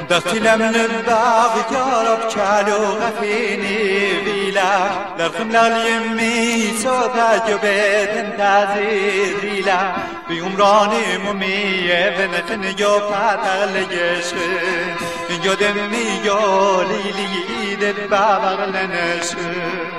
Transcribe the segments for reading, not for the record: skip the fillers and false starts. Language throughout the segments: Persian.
دختلم للباغ جارب كالو غفيني فيلا لرخم لليمي صوتا جبت انتازي فيلا بيومراني ممية بنخن جو فاتغ لجشخن جو دمي جو ليلي دد بابغ لنشخن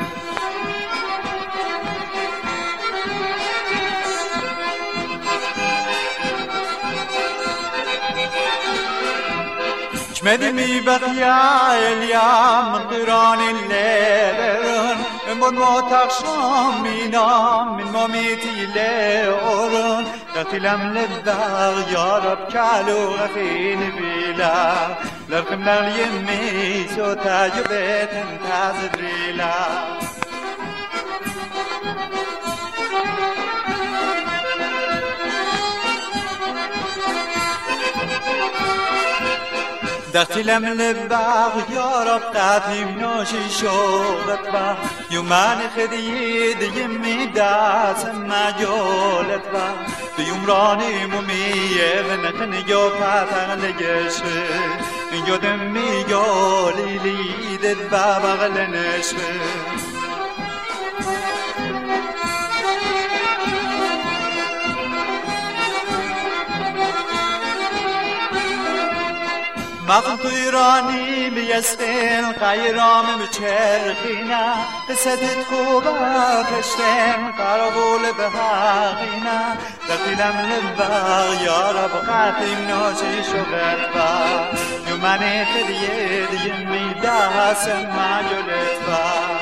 مدمي بقيا اليوم من قران الليل من موتاق شامينا من موميتي لأورن قتلم للداغ يا رب كالو غفين بيلا لرقم لليمي سوتا جبت انتاز دريلا دختلم للباغ يا رب قاتم نوشي شوغت با يومان خديد يمي داس ما جولت با بيومراني ممية ونخن جو فاتغ لجش جو دمي جو ليلي دد بابغ لنش مغن طيراني بيسخن خيرام بچرخينا بسدت خوبا كشتن قربول بهاغينا دختلم للباغ يا رب قاتم نوشي شغل با يوماني خديد يمي داس ما جلت با